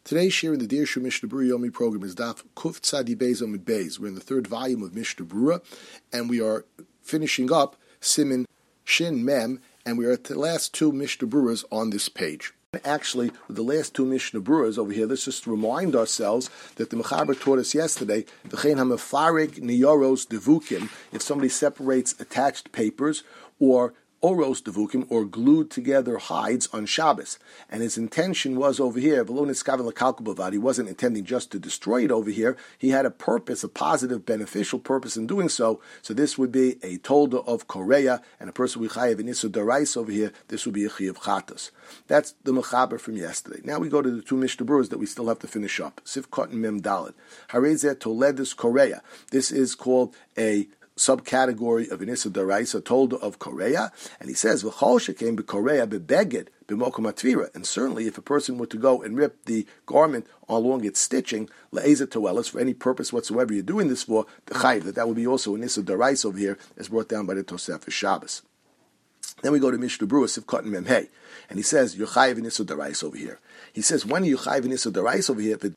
Today's share in the Dirshu Mishnah Berurah Yomi program is Daf Kuf Tzadi Beis Amud Beis. We're in the third volume of Mishnah Berurah, and we are finishing up Siman Shin Mem, and we are at the last two Mishnah Berurahs on this page. Actually, with the last two Mishnah Berurahs over here, let's just remind ourselves that the Mechaber taught us yesterday, V'chein ha'mefarig niyoros devukim, if somebody separates attached papers, or oros devukim, or glued together hides on Shabbos. And his intention was over here, he wasn't intending just to destroy it over here, he had a purpose, a positive, beneficial purpose in doing so. So this would be a tolda of Korea, and a person with chayav in Issa Darais over here, this would be a chayav chatas. That's the Mechaber from yesterday. Now we go to the two Mishnah Berurahs that we still have to finish up. Sifkot and Mem Daled. Harezeh Toledus Korea. This is called a subcategory of Inissa Daraisa, tolda of Korea, and he says V'chol shekain b'Korea bebeged b'mokum atvira. And certainly, if a person were to go and rip the garment along its stitching, le'ezet toelis, for any purpose whatsoever you're doing this for, the chayiv, that would be also an Inissa Daraisa over here, as brought down by the Tosefes Shabbos. Then we go to Mishnah Berurah Sifkot and Memhei, and he says you're chayiv in Inissa Daraisa over here. He says when are you chayiv in Inissa Daraisa over here? If it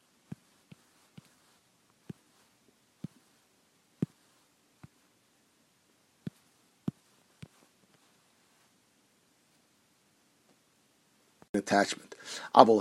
attachment. But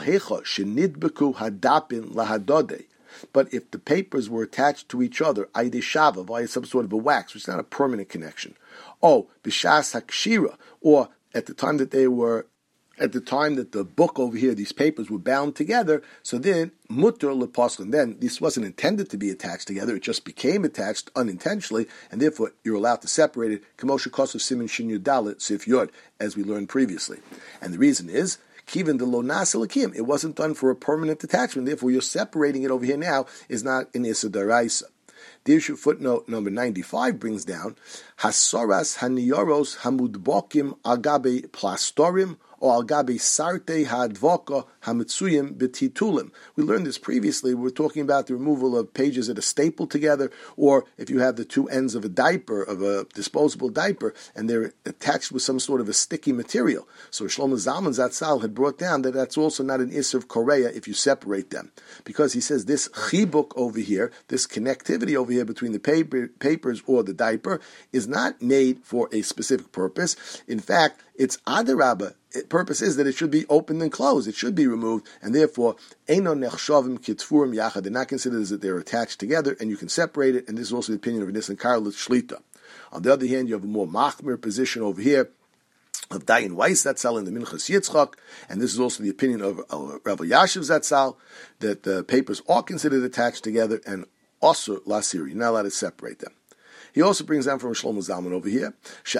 if the papers were attached to each other, shava, via some sort of a wax, which is not a permanent connection. Bishas hakshira, or at the time that the book over here, these papers were bound together, so then mutter lepaslin. Then this wasn't intended to be attached together; it just became attached unintentionally, and therefore you're allowed to separate it. Kamosha kosav simin shin yud dalet sif yod, as we learned previously, and the reason is Kivan de lo nasalakim. It wasn't done for a permanent attachment. Therefore, you're separating it over here now is not in Issa Daraisa. Dirshu footnote number 95 brings down Hasoras haniyoros hamudbokim agabe plastorim or agabe sarte hadvoka hamitzuyim betitulim. We learned this previously. We were talking about the removal of pages that are stapled together, or if you have the two ends of a diaper, of a disposable diaper, and they're attached with some sort of a sticky material. So Shlomo Zalman Zatzal had brought down that that's also not an Isser of Korea if you separate them. Because he says this chibuk over here, this connectivity over here between the papers or the diaper, is not made for a specific purpose. In fact, it's adarabah. Purpose is that it should be opened and closed. It should be removed, and therefore, eino nechshavim kitfurim yachad. They're not considered as that they're attached together, and you can separate it. And this is also the opinion of Nissen Karlitz Shlita. On the other hand, you have a more machmir position over here of Dayan Weiss Zatzal in the Minchas Yitzchak, and this is also the opinion of Rav Yashiv Zatzal, that the papers are considered attached together, and also lasir. You're not allowed to separate them. He also brings down from Shlomo Zalman over here,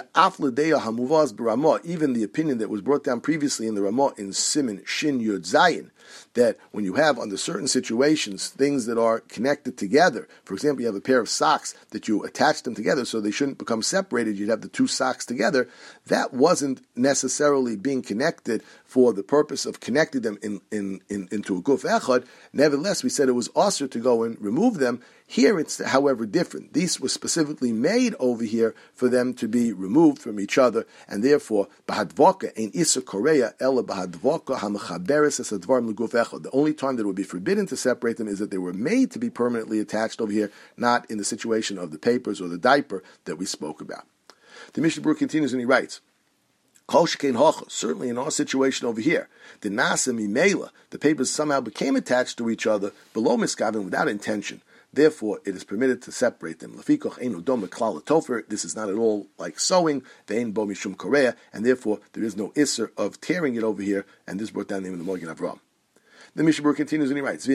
even the opinion that was brought down previously in the Ramah in Siman Shin Yud Zayin, that when you have under certain situations things that are connected together, for example, you have a pair of socks that you attach them together so they shouldn't become separated, you'd have the two socks together, that wasn't necessarily being connected for the purpose of connecting them into a guf echad. Nevertheless, we said it was also to go and remove them. Here it's, however, different. These were specifically made over here for them to be removed from each other, and therefore, bahadvoka ein isa korea ela bahadvoka hamachaberes es advarim leguf echad. The only time that it would be forbidden to separate them is that they were made to be permanently attached over here, not in the situation of the papers or the diaper that we spoke about. The Mishnah Berurah continues and he writes, certainly in our situation over here, the nasa mimela, the papers somehow became attached to each other below miskavin without intention. Therefore, it is permitted to separate them. This is not at all like sewing, and therefore there is no isser of tearing it over here, and this brought down the name of the Magen Avraham. The Mishnah Berurah continues and he writes,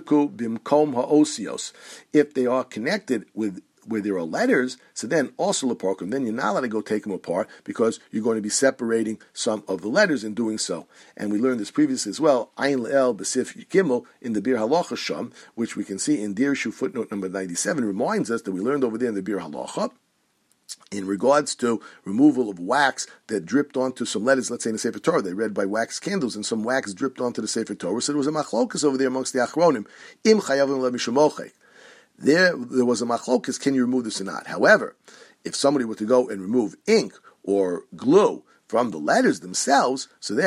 if they are connected with where there are letters, so then also leparkum, then you're not allowed to go take them apart because you're going to be separating some of the letters in doing so. And we learned this previously as well, Ayin Le'el B'Sif Gimel in the Bir Halacha Sham, which we can see in Dirshu footnote number 97, reminds us that we learned over there in the Bir Halacha, in regards to removal of wax that dripped onto some letters, let's say in the Sefer Torah, they read by wax candles, and some wax dripped onto the Sefer Torah, so there was a machlokas over there amongst the Achronim, Im Chayavim LeMishamochek. There was a machlokas, can you remove this or not? However, if somebody were to go and remove ink or glue from the letters themselves, so then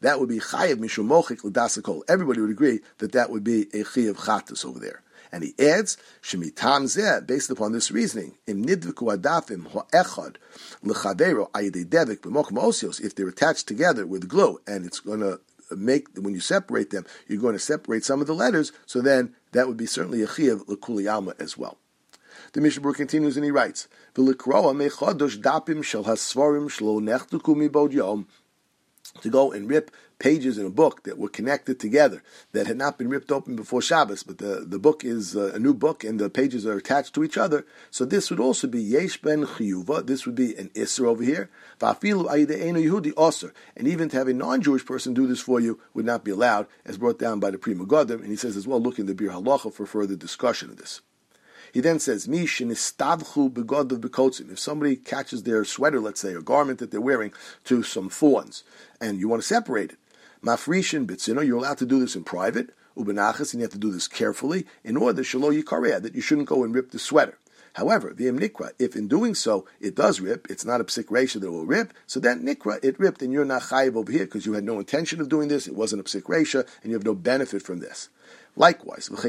that would be chayiv mishum mochik l'dasakol. Everybody would agree that that would be a chayiv chatus over there. And he adds, Shemitam zeh, based upon this reasoning, im nidviku adafim ho'echad l'chavero ayidei devik b'mokum osios, if they're attached together with glue, and it's going to make, when you separate them, you're going to separate some of the letters, so then that would be certainly a chayiv l'kuli alma as well. The Mishnah Berurah continues and he writes, V'likroa mechodosh dapim shel hasvarim shlo nechtuku mibod yom, to go and rip pages in a book that were connected together, that had not been ripped open before Shabbos, but the book is a new book and the pages are attached to each other. So this would also be Yesh ben Chiyuva, this would be an Isser over here, Va'afilu ayidei eno Yehudi Osir, and even to have a non-Jewish person do this for you would not be allowed, as brought down by the Pri Megadim, and he says as well, look in the Bir Halacha for further discussion of this. He then says, Mi shenistavchu begodav bekotzim. If somebody catches their sweater, let's say, or garment that they're wearing, to some thorns, and you want to separate it, mafrishin bitzino, you're allowed to do this in private, ubenachas, and you have to do this carefully, in order shelo yikareah, that you shouldn't go and rip the sweater. However, v'im nikra, if in doing so it does rip, it's not a psik reisha that it will rip, so that nikra, it ripped, and you're not chayiv over here because you had no intention of doing this, it wasn't a psik reisha, and you have no benefit from this. Likewise, a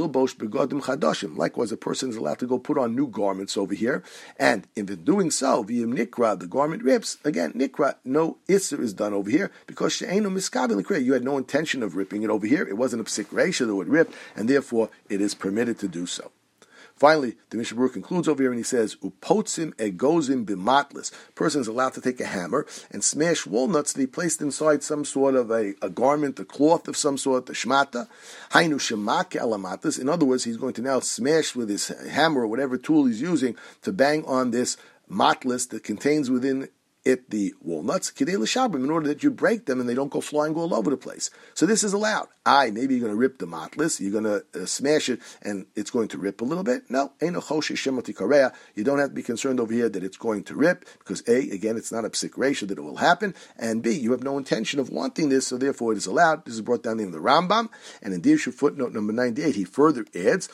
person is allowed to go put on new garments over here, and in doing so, v'im nikra, the garment rips. Again, nikra, no isser is done over here because she'enu miskabel nikra. You had no intention of ripping it over here. It wasn't a psik reisha that would rip, and therefore it is permitted to do so. Finally, the Mishnah Berurah concludes over here and he says, Upotzim egozim b'matlis. Person is allowed to take a hammer and smash walnuts that he placed inside some sort of a garment, a cloth of some sort, a shmata. Hainu shemak alamatlis. In other words, he's going to now smash with his hammer or whatever tool he's using to bang on this matlis that contains within it the walnuts, kidei l'shabrim, in order that you break them and they don't go flying all over the place. So this is allowed. Maybe you're going to rip the matlis, you're going to smash it, and it's going to rip a little bit. No, you don't have to be concerned over here that it's going to rip, because A, again, it's not a psik reisha that it will happen, and B, you have no intention of wanting this, so therefore it is allowed. This is brought down in the Rambam, and in Dirshu footnote number 98, he further adds,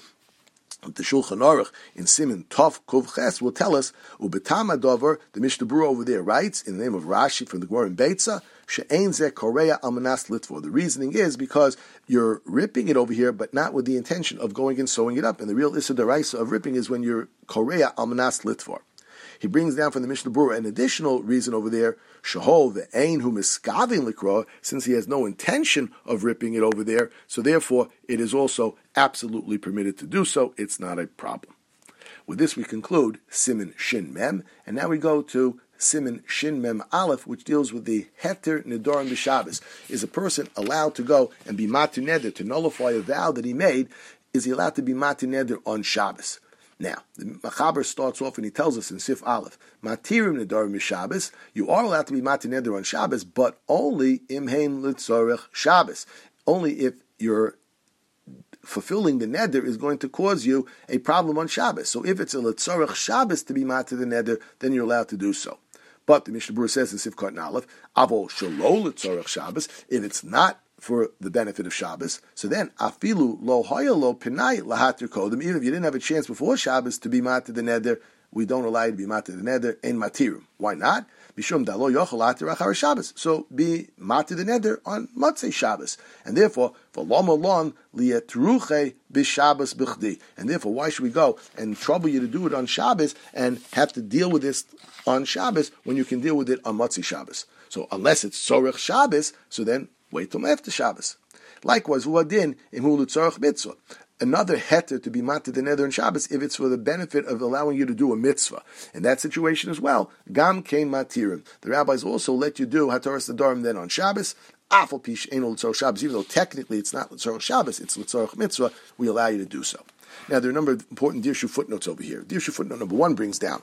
the Shulchan Aruch in Siman Tov Kuf Ches will tell us, Ubetama Dover, the Mishnah Berurah over there writes, in the name of Rashi from the Gemara in Beitza, She'ein zeh korea almanas litvo. The reasoning is because you're ripping it over here, but not with the intention of going and sewing it up. And the real Issa Daraisa of ripping is when you're korea almanas litvo. He brings down from the Mishnah Berurah an additional reason over there, Shahol ve'ein hu miskavin likro, since he has no intention of ripping it over there, so therefore it is also absolutely permitted to do so. It's not a problem. With this we conclude Siman Shin Mem, and now we go to Siman Shin Mem Aleph, which deals with the Heter Nidorim B'Shabbos. Is a person allowed to go and be Matu Neder, to nullify a vow that he made? Is he allowed to be Matu Neder on Shabbos? Now, the Machaber starts off and he tells us in Sif Aleph, Matirim Nedarim Shabbos, you are allowed to be Mati Neder on Shabbos, but only Imheim Litzorech Shabbos. Only if you're fulfilling the Neder is going to cause you a problem on Shabbos. So if it's a Litzorech Shabbos to be Mati the Neder, then you're allowed to do so. But the Mishnah Berurah says in Sif Katan Aleph, Avol Shelo Litzorech Shabbos, if it's not for the benefit of Shabbos, so then afilu lo haya lo pinai lahatir kodem. Even if you didn't have a chance before Shabbos to be matir the neder, we don't allow you to be matir the neder in matirum. Why not? Bishum dalo yochel atir achar Shabbos. So be matir the neder on Motzei Shabbos, and therefore v'lom alon lietruche b'Shabbos b'chdi. And therefore, why should we go and trouble you to do it on Shabbos and have to deal with this on Shabbos when you can deal with it on Motzei Shabbos? So unless it's Tzorech Shabbos, so then wait till after Shabbos. Likewise, uadin imhu l'tzorech mitzvah. Another heter to be matir the neder on Shabbos if it's for the benefit of allowing you to do a mitzvah. In that situation as well, gam kein matirim. The rabbis also let you do hataras nedarim then on Shabbos. Afal pish eno l'tzorech Shabbos, even though technically it's not l'tzorech Shabbos, it's l'tzorech mitzvah. We allow you to do so. Now there are a number of important Dirshu footnotes over here. Dirshu footnote number 1 brings down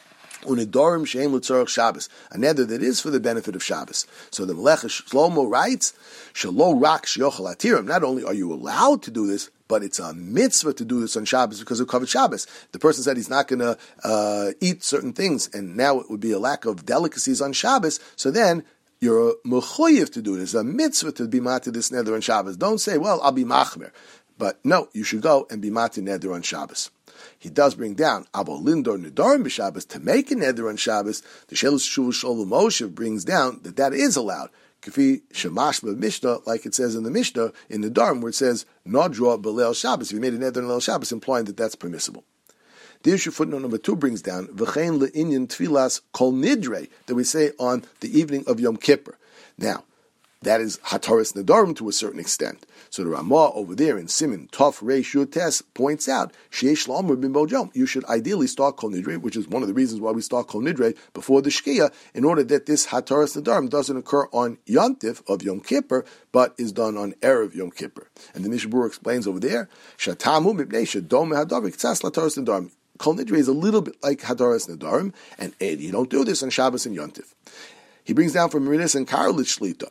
Unidorim she'en l'tzorech Shabbos, a neder that is for the benefit of Shabbos. So the Melech Shlomo writes, "Shelo rak sheyochel atirim." Not only are you allowed to do this, but it's a mitzvah to do this on Shabbos because of Kavod Shabbos. The person said he's not going to eat certain things, and now it would be a lack of delicacies on Shabbos. So then you're mechuyev to do it. It's a mitzvah to be matir this neder on Shabbos. Don't say, "Well, I'll be machmer," but no, you should go and be matir neder on Shabbos. He does bring down Abo Lindor Nedarim b'Shabbos to make a neder on Shabbos. The Shelos Shuvah Sholem Moshe brings down that is allowed. Kafi Shemashma Mishnah, like it says in the Mishnah, in the Dharm, where it says, Nadra B'Leil Shabbos. If you made a neder in Leil Shabbos, implying that that's permissible. The issue footnote number 2 brings down, V'chein le'inyan tfilas kol nidre, that we say on the evening of Yom Kippur. Now, that is Hataras Nedarim to a certain extent. So the Ramah over there in Siman Tov Reish Yud Tes points out, Sheish L'Omer Bin Bojom, you should ideally start Kol Nidre, which is one of the reasons why we start Kol Nidre before the Shkia, in order that this Hataras Nedarim doesn't occur on Yontif of Yom Kippur, but is done on Erev Yom Kippur. And the Mishnah Berurah explains over there, Shatamu Mipnei Shadom Hadavar K'tzas L'Hataras Nedarim. Kol Nidre is a little bit like Hataras Nedarim, and you don't do this on Shabbos and Yontif. He brings down from Marinis and Karlich Shlita,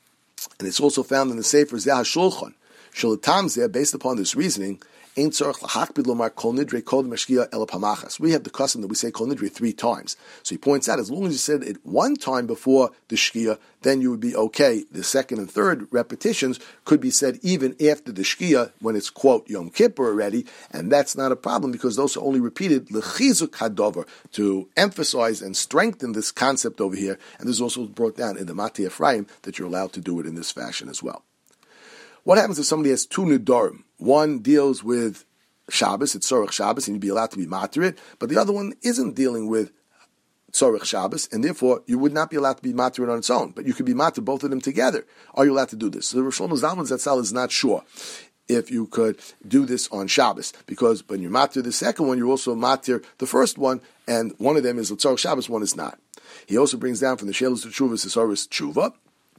and it's also found in the Sefer Zeh HaShulchan. Shalatam Zeh, based upon this reasoning, Ein tzarich l'hakpid lomar kol nidre kol mashkia el pamachas. We have the custom that we say kol nidre 3 times. So he points out, as long as you said it 1 time before the shkia, then you would be okay. The second and third repetitions could be said even after the shkia, when it's, quote, Yom Kippur already, and that's not a problem because those are only repeated l'chizuk hadover, to emphasize and strengthen this concept over here. And this is also brought down in the Mati Ephraim that you're allowed to do it in this fashion as well. What happens if somebody has 2 nidarim? One deals with Shabbos, it's Tzorech Shabbos, and you'd be allowed to be matir it, but the other one isn't dealing with Tzorech Shabbos, and therefore you would not be allowed to be matir it on its own, but you could be matir both of them together. Are you allowed to do this? So Rosh Shlomo Zalman Zatzal is not sure if you could do this on Shabbos, because when you're matir the second one, you're also matir the first one, and one of them is Tzorech Shabbos, one is not. He also brings down from the Shelos T'Shuva, Sesaris Tshuva,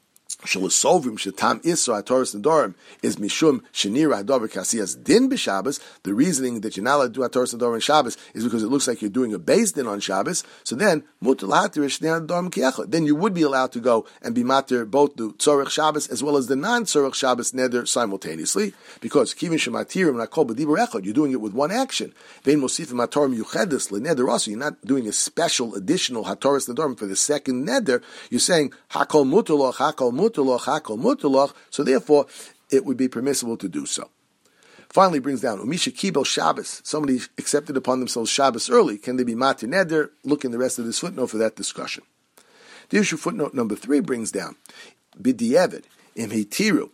Shalasovim Shatam Isra Hataras Nedarim is Mishum Shenira Hadavar Kasiyas Din b'Shabbos. The reasoning that you're not allowed to do Hataras Nedarim on Shabbos is because it looks like you're doing a beis din on Shabbos. So then Mutal Hatirish Nedarim Kiyacha. Then you would be allowed to go and be matir both the Tzorech Shabbos as well as the non-Tzorech Shabbos neder simultaneously, because Kivin Shematirim Nakol B'Dibur Echad, you're doing it with one action. Vein Mosifim Hatarim Yuchedes LeNeder also. You're not doing a special additional Hataras Nedarim for the second neder. You're saying Hakol Mutaloch, Hakol Mutaloch, Hakol Mutaloch, so therefore it would be permissible to do so. Finally, brings down Umisha Kibel Shabbos. Somebody accepted upon themselves Shabbos early. Can they be matir neder? Look in the rest of this footnote for that discussion. The issue footnote number 3 brings down B'di'evet Im Hitiru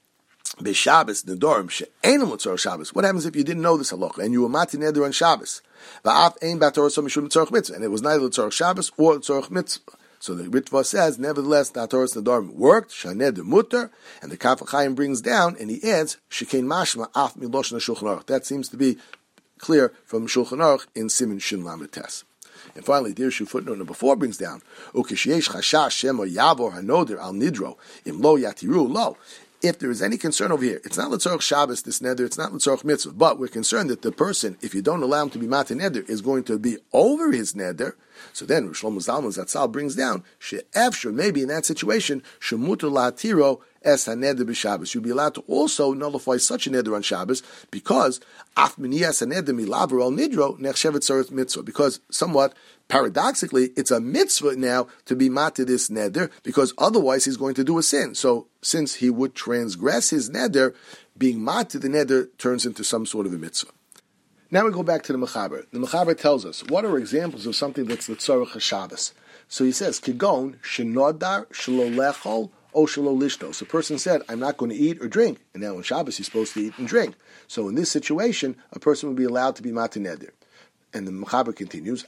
B'Shabbos Nedarim She'enam L'Tzorech Shabbos. What happens if you didn't know this halacha and you were matir neder on Shabbos? Va'af ein b'Torah mishum Tzorech Mitzvah, and it was neither Tzorech Shabbos or Tzorech Mitzvah. So the Ritva says, nevertheless, the Hataras Nedarim worked, Shaned Mutter, and the Kaf HaChaim brings down, and he adds, Shekein Mashma Af Miloshna Shulchan Aruch. That seems to be clear from Shulchan Aruch in Siman Shin Lamed Tes. And finally, the issue footnote number 4 brings down, Ukeshiesh Chashash Shemo Yavor Hanoder Al Nidro Im Lo Yatiru Lo. If there is any concern over here, it's not L'Tzorech Shabbos, this neder, it's not L'Tzorech Mitzvah, but we're concerned that the person, if you don't allow him to be matir neder, is going to be over his neder. So then, Rosh Shlomo Zalman Zatzal brings down, she'efshur, maybe in that situation, shemuter la'atiro es haneder b'Shabbos. You'll be allowed to also nullify such a neder on Shabbos, because af miniyas haneder milaver al nidro nechshevet tzorech mitzvah. Because somewhat paradoxically, it's a mitzvah now to be matir this neder, because otherwise he's going to do a sin. So since he would transgress his neder, being matir the neder turns into some sort of a mitzvah. Now we go back to the Mechaber. The Mechaber tells us, what are examples of something that's the Tzorech HaShabbos? So he says, Kigon, Shenodar, Shelo Lechol, O Shelo Lishto. So a person said, I'm not going to eat or drink. And now on Shabbos, he's supposed to eat and drink. So in this situation, a person would be allowed to be matir neder. And the Mechaber continues,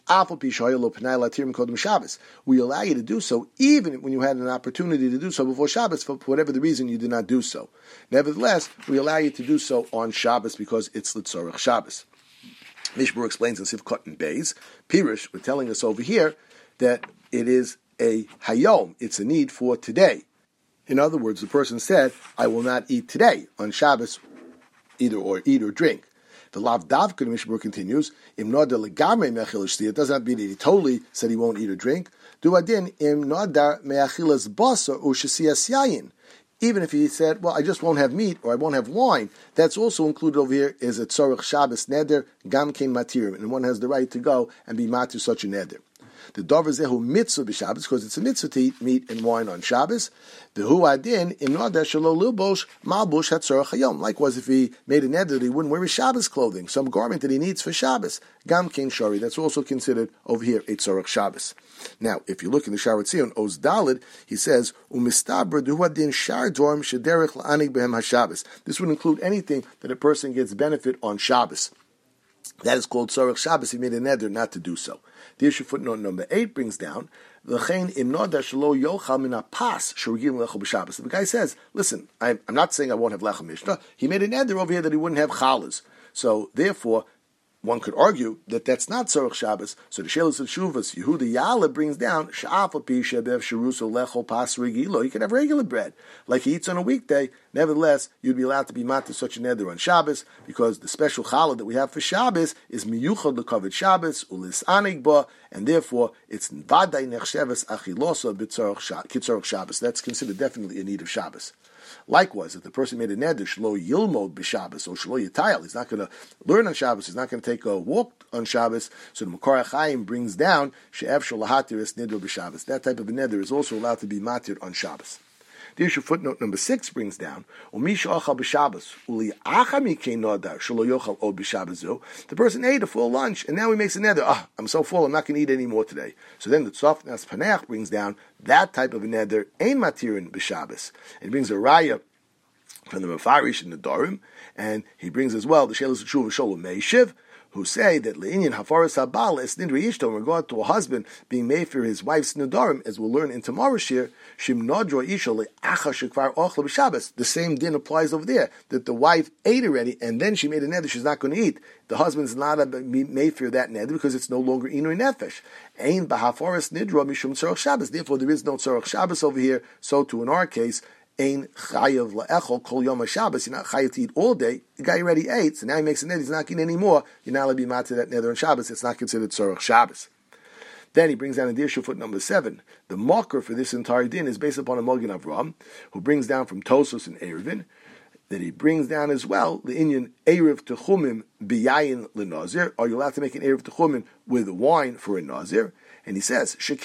we allow you to do so even when you had an opportunity to do so before Shabbos, for whatever the reason you did not do so. Nevertheless, we allow you to do so on Shabbos because it's L'Tzorech Shabbos. Mishmur explains in Sivkot and Beis, Pirush, we're telling us over here that it is a hayom, it's a need for today. In other words, the person said, I will not eat today on Shabbos, either or eat or drink. The Lav Davka, the Mishmur continues, Im Nodar Legamre Me'achil, it doesn't have to be that he totally said he won't eat or drink. Du Adin Im Nodar Me'achilas Basar U'Shasiyas Yayin. Even if he said, well, I just won't have meat or I won't have wine, that's also included over here is a Tzorech Shabbos neder, Gam Kein Matirim, and one has the right to go and be matir such a neder. The davar zehu mitzvah b'Shabbos, because it's a mitzvah to eat meat and wine on Shabbos. The hu adin im neder shelo lilbosh malbush hatzorach hayom. Likewise, if he made a neder that he wouldn't wear his Shabbos clothing, some garment that he needs for Shabbos, gam kein shari. That's also considered over here a tzorach Shabbos. Now, if you look in the Shaarei Tzion, Oz Daled, he says, "Umistabra duhu adin shar dorm shederich la'anig behem haShabbos." This would include anything that a person gets benefit on Shabbos. That is called tzorach Shabbos. He made a neder not to do so. The issue footnote number 8 brings down, the guy says, listen, I'm not saying I won't have lechem mishnah. He made a neder over here that he wouldn't have chalas. So therefore, one could argue that that's not tzorach Shabbos. So the Shelos of Shuvas, Yehuda Yala brings down, you can have regular bread, like he eats on a weekday. Nevertheless, you'd be allowed to be matir such a neder on Shabbos, because the special challah that we have for Shabbos is miyuchad l'kavod Shabbos, ulis anig ba, and therefore it's vaday nechsheves achilosa b'tzorach Shabbos. That's considered definitely a need of Shabbos. Likewise, if the person made a neder shlo yilmod b'Shabbos or shlo yitayal, he's not going to learn on Shabbos, he's not going to take a walk on Shabbos. So the Makar HaChaim brings down she'ev shel lahatir es neder b'Shabbos. That type of a neder is also allowed to be matir on Shabbos. The issue footnote number 6 brings down, the person ate a full lunch and now he makes a neder. I'm so full, I'm not going to eat any more today. So then the Tzaf Nas Paneach brings down that type of a neder, ein matirin b'Shabbos. And he brings a raya from the Mefarish in the Dorim, and he brings as well the Shelos Tshuva Sholem Meishiv, who say that le'inyan hafaras habal es nidri ishto in regard to a husband being made for his wife's nedarim, as we'll learn in tomorrow's shir, shim nodro isha le'acha shekvar ochla b'Shabbos. The same din applies over there, that the wife ate already and then she made a neder she's not going to eat. The husband's not made for that neder because it's no longer inui nefesh. Ein b'hafaras nidro mishum tzorach Shabbos. Therefore, there is no tzorach Shabbos over here. So too in our case, Ein chayav la'echol kol yom haShabbos. You're not chayav to eat all day. The guy already ate, so now he makes a neder. He's not eating anymore. You're not allowed to be matir that neder on Shabbos. It's not considered tzorach Shabbos. Then he brings down in Dirshu foot number 7. The mocker for this entire din is based upon a Mogen Avram, who brings down from Tosos and Eruvin, that he brings down as well the Inyan Erev Techumim biyayin lenazir. Are you allowed to make an Erev Techumim with wine for a nazir? And he says, since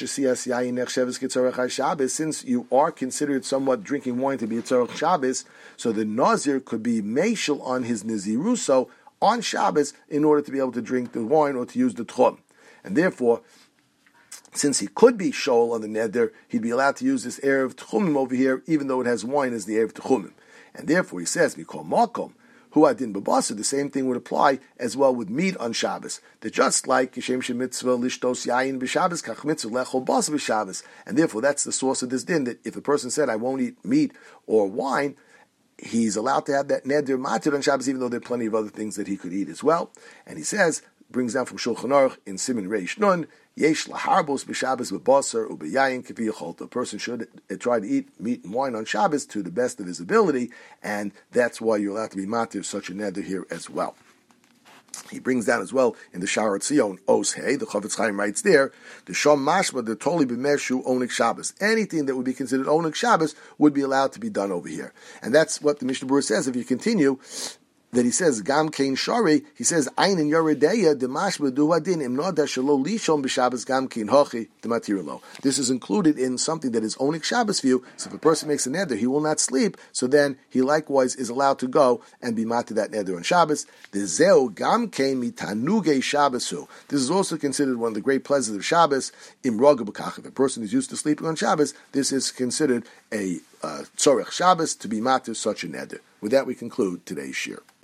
you are considered somewhat drinking wine to be a tzorach Shabbos, so the nazir could be meishel on his naziruso on Shabbos in order to be able to drink the wine or to use the tchum. And therefore, since he could be shol on the neder, he'd be allowed to use this erev tchumim over here, even though it has wine as the erev tchumim. And therefore, he says, we call makom. Hu adin b'basar, the same thing would apply as well with meat on Shabbos. That just like kishem shemitzvah lishtos yayin b'Shabbos, kach mitzvah lechol basar b'Shabbos. And therefore, that's the source of this din, that if a person said, I won't eat meat or wine, he's allowed to have that neder matir on Shabbos, even though there are plenty of other things that he could eat as well. And he says, brings down from Shulchan Aruch in Siman Reish Nun, yesh laharbos b'Shabbos b'basar u'b'yayin k'vi yachol. The person should try to eat meat and wine on Shabbos to the best of his ability, and that's why you're allowed to be matir such a neder here as well. He brings down as well in the Shaarei Tzion, Os Hey, the Chofetz Chaim writes there, the Shom Mashma, the Toli B'Meshu Onik Shabbos. Anything that would be considered Onik Shabbos would be allowed to be done over here. And that's what the Mishnah Berurah says. If you continue, that he says gam kein shari, he says ein in yoredeya de mashma duadin im noda shelo lishon b'Shabbos gam kein hochi de matirlo. This is included in something that is onik Shabbos view. So if a person makes a neder, he will not sleep. So then he likewise is allowed to go and be matir that neder on Shabbos. The zeu gam kein mitanuge Shabbosu. This is also considered one of the great pleasures of Shabbos. Im roga b'kach. If a person is used to sleeping on Shabbos, this is considered a tzorech Shabbos to be matir such a neder. With that, we conclude today's shir.